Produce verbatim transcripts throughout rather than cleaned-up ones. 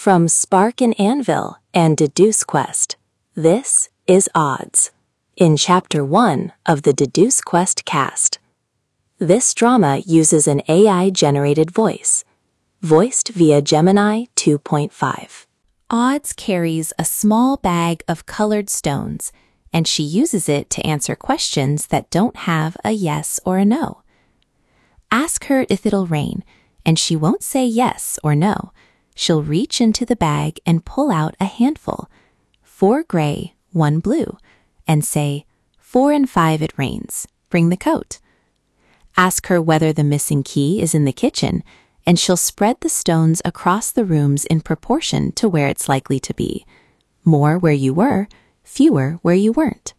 From Spark and Anvil and Deduce Quest, this is Odds, in Chapter one of the Deduce Quest cast. This drama uses an A I-generated voice, voiced via Gemini two point five. Odds carries a small bag of colored stones, and she uses it to answer questions that don't have a yes or a no. Ask her if it'll rain, and she won't say yes or no. She'll reach into the bag and pull out a handful, four gray, one blue, and say, four and five it rains, bring the coat. Ask her whether the missing key is in the kitchen, and she'll spread the stones across the rooms in proportion to where it's likely to be. More where you were, fewer where you weren't.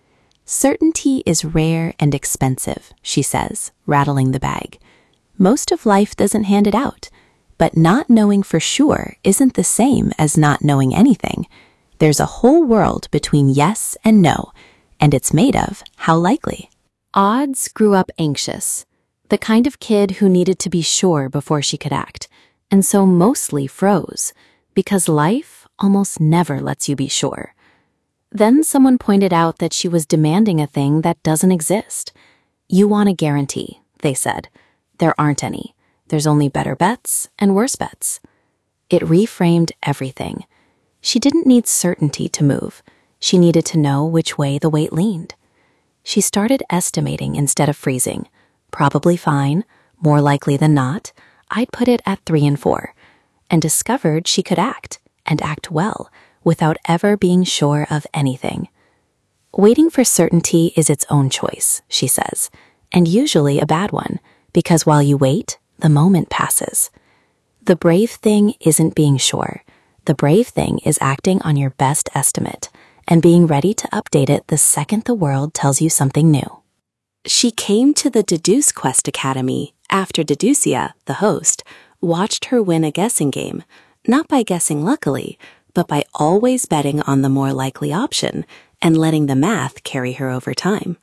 Certainty is rare and expensive, she says, rattling the bag. Most of life doesn't hand it out. But not knowing for sure isn't the same as not knowing anything. There's a whole world between yes and no, and it's made of how likely. Odds grew up anxious, the kind of kid who needed to be sure before she could act, and so mostly froze, because life almost never lets you be sure. Then someone pointed out that she was demanding a thing that doesn't exist. You want a guarantee, they said. There aren't any. There's only better bets and worse bets. It reframed everything. She didn't need certainty to move. She needed to know which way the weight leaned. She started estimating instead of freezing. Probably fine, more likely than not. I'd put it at three and four, and discovered she could act, and act well, without ever being sure of anything. Waiting for certainty is its own choice, she says, and usually a bad one, because while you wait, the moment passes. The brave thing isn't being sure. The brave thing is acting on your best estimate and being ready to update it the second the world tells you something new. She came to the Deduce Quest Academy after Deducia, the host, watched her win a guessing game, not by guessing luckily, but by always betting on the more likely option and letting the math carry her over time.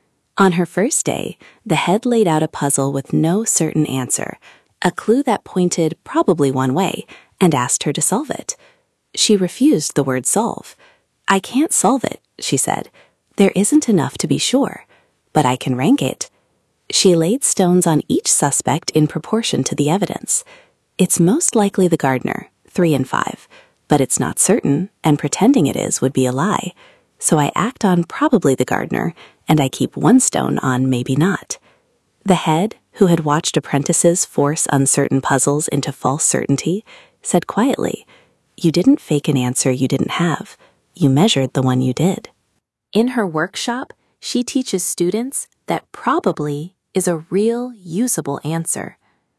On her first day, the head laid out a puzzle with no certain answer, a clue that pointed probably one way, and asked her to solve it. She refused the word solve. I can't solve it, she said. There isn't enough to be sure, but I can rank it. She laid stones on each suspect in proportion to the evidence. It's most likely the gardener, three and five, but it's not certain, and pretending it is would be a lie. So I act on probably the gardener, and I keep one stone on maybe not. The head, who had watched apprentices force uncertain puzzles into false certainty, said quietly, "You didn't fake an answer you didn't have. You measured the one you did." In her workshop, she teaches students that probably is a real, usable answer.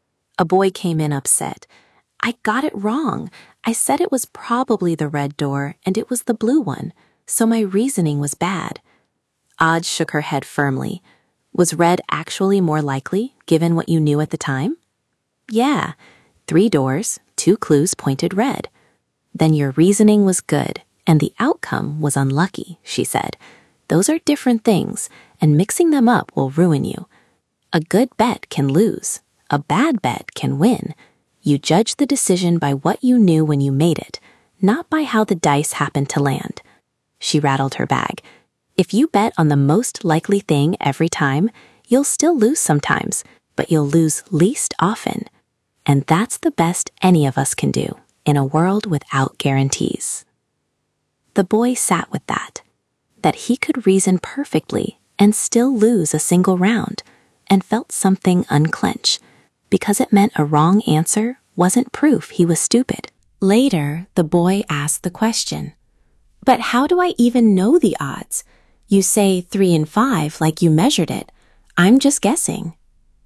A boy came in upset. "I got it wrong. I said it was probably the red door, and it was the blue one. So my reasoning was bad." Odds shook her head firmly. Was red actually more likely, given what you knew at the time? Yeah, three doors, two clues pointed red. Then your reasoning was good, and the outcome was unlucky, she said. Those are different things, and mixing them up will ruin you. A good bet can lose. A bad bet can win. You judge the decision by what you knew when you made it, not by how the dice happened to land. She rattled her bag. If you bet on the most likely thing every time, you'll still lose sometimes, but you'll lose least often. And that's the best any of us can do in a world without guarantees. The boy sat with that, that he could reason perfectly and still lose a single round, and felt something unclench, because it meant a wrong answer wasn't proof he was stupid. Later, the boy asked the question, "But how do I even know the odds? You say three and five like you measured it. I'm just guessing."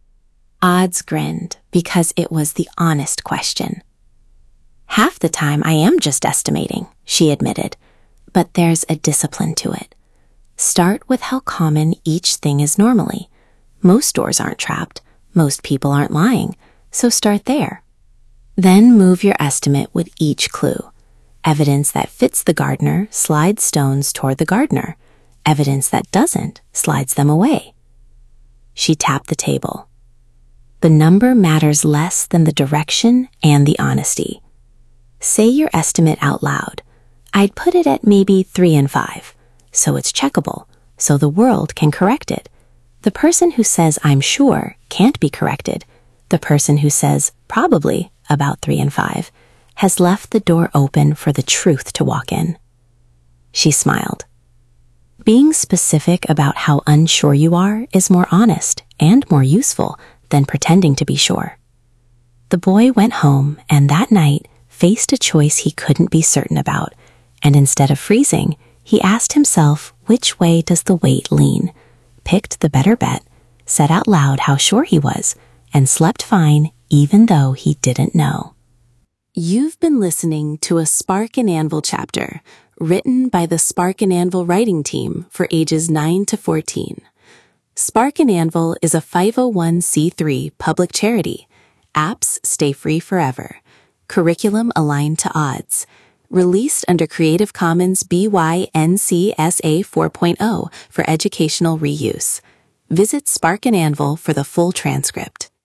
Odds grinned because it was the honest question. "Half the time I am just estimating," she admitted, "but there's a discipline to it. Start with how common each thing is normally. Most doors aren't trapped. Most people aren't lying. So start there. Then move your estimate with each clue. Evidence that fits the gardener slides stones toward the gardener. Evidence that doesn't slides them away." She tapped the table. The number matters less than the direction and the honesty. Say your estimate out loud. I'd put it at maybe three and five, so it's checkable, so the world can correct it. The person who says I'm sure can't be corrected. The person who says probably about three and five has left the door open for the truth to walk in. She smiled. Being specific about how unsure you are is more honest and more useful than pretending to be sure. The boy went home and that night faced a choice he couldn't be certain about, and instead of freezing, he asked himself which way does the weight lean, picked the better bet, said out loud how sure he was, and slept fine even though he didn't know. You've been listening to a Spark and Anvil chapter written by the Spark and Anvil writing team for ages nine to fourteen. Spark and Anvil is a five oh one c three public charity. Apps stay free forever. Curriculum aligned to odds. Released under Creative Commons B Y N C S A four point oh for educational reuse. Visit Spark and Anvil for the full transcript.